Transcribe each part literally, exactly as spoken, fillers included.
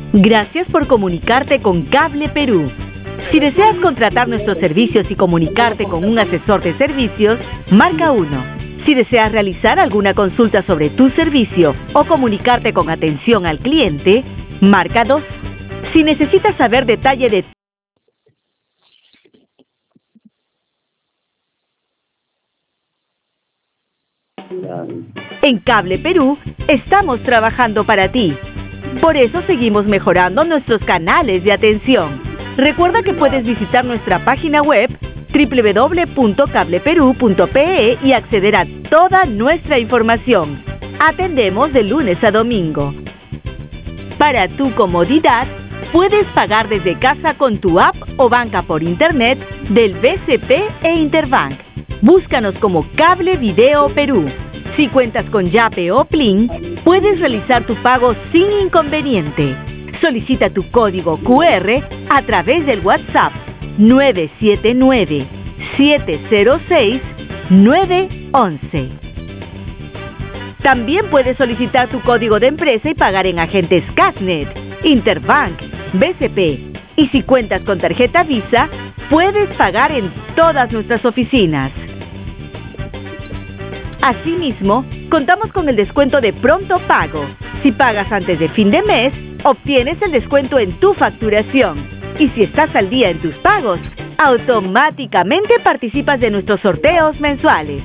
Gracias por comunicarte con Cable Perú. Si deseas contratar nuestros servicios y comunicarte con un asesor de servicios, marca uno. Si deseas realizar alguna consulta sobre tu servicio o comunicarte con atención al cliente, marca dos. Si necesitas saber detalle de En Cable Perú, estamos trabajando para ti. Por eso seguimos mejorando nuestros canales de atención. Recuerda que puedes visitar nuestra página web doble u doble u doble u punto cable perú punto pe e y acceder a toda nuestra información. Atendemos de lunes a domingo. Para tu comodidad, puedes pagar desde casa con tu app o banca por internet del B C P e Interbank. Búscanos como Cable Video Perú. Si cuentas con Yape o Plin, puedes realizar tu pago sin inconveniente. Solicita tu código cu erre a través del WhatsApp nueve siete nueve, siete cero seis, nueve once. También puedes solicitar tu código de empresa y pagar en agentes Casnet, Interbank, B C P. Y si cuentas con tarjeta Visa, puedes pagar en todas nuestras oficinas. Asimismo, contamos con el descuento de pronto pago. Si pagas antes de fin de mes, obtienes el descuento en tu facturación. Y si estás al día en tus pagos, automáticamente participas de nuestros sorteos mensuales.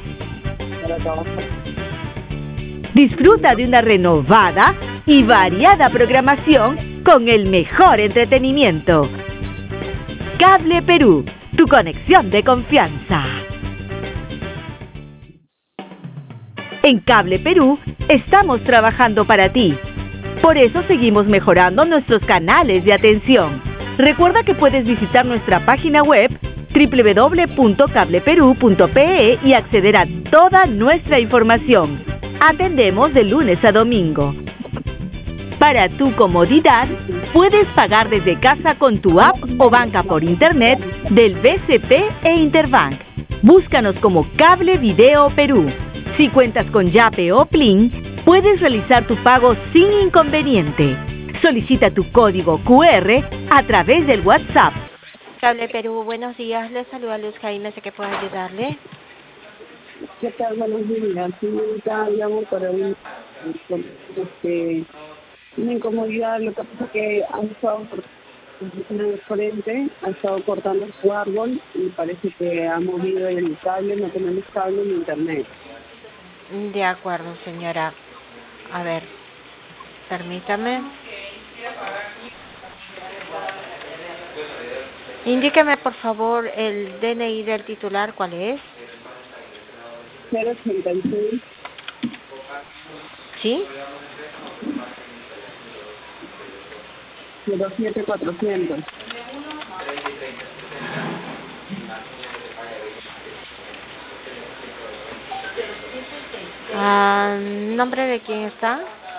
Disfruta de una renovada y variada programación con el mejor entretenimiento. Cable Perú, tu conexión de confianza. En Cable Perú, estamos trabajando para ti. Por eso seguimos mejorando nuestros canales de atención. Recuerda que puedes visitar nuestra página web doble u doble u doble u punto cable perú punto pe e y acceder a toda nuestra información. Atendemos de lunes a domingo. Para tu comodidad, puedes pagar desde casa con tu app o banca por internet del B C P e Interbank. Búscanos como Cable Video Perú. Si cuentas con Yape o Plin, puedes realizar tu pago sin inconveniente. Solicita tu código cu erre a través del WhatsApp. Cable Perú, buenos días. Les saluda Luz Jaime, sé que puedo ayudarle. ¿Qué tal? Buenos días. Señorita, llamo para un, este, una incomodidad. Lo que pasa es que han estado en el frente, ha estado cortando su árbol y parece que ha movido el cable, no tenemos cable ni internet. De acuerdo, señora. A ver, permítame. Indíqueme, por favor, el D N I del titular, ¿cuál es? cero ochenta y seis. ¿Sí? cero siete cuatrocientos. Ah, ¿nombre de quién está?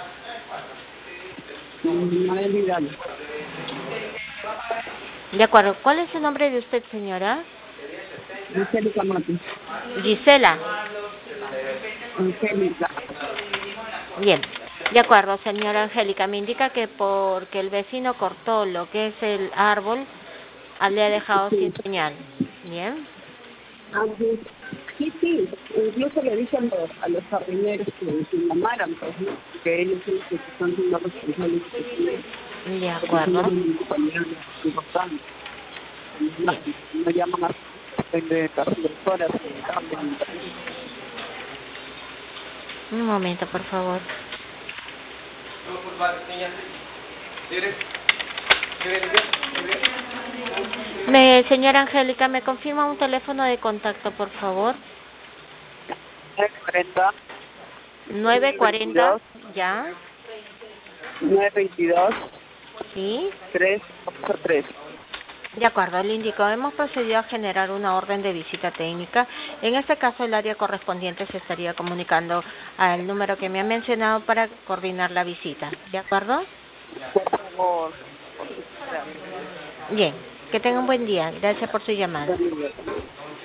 Mabel Vidal. De acuerdo. ¿Cuál es el nombre de usted, señora? Angélica Matos. Gisela. Angélica. Bien. De acuerdo, señora Angélica. Me indica que porque el vecino cortó lo que es el árbol, le ha dejado Sí. sin señal. Bien. Ah, sí, sí, sí. Incluso le dije a los, a los jardineros que se llamaran, pues, ¿no? Que ellos son los que están siendo responsables. De acuerdo. Importante. No, no llaman a de carreteras, Un momento, por favor. Me, señora Angélica, ¿me confirma un teléfono de contacto, por favor? nueve cuarenta, ya. nueve veintidós. Sí. tres ocho tres. De acuerdo, le indico, hemos procedido a generar una orden de visita técnica. En este caso, el área correspondiente se estaría comunicando al número que me ha mencionado para coordinar la visita. ¿De acuerdo? Por favor. Bien, que tenga un buen día. Gracias por su llamada. Por favor.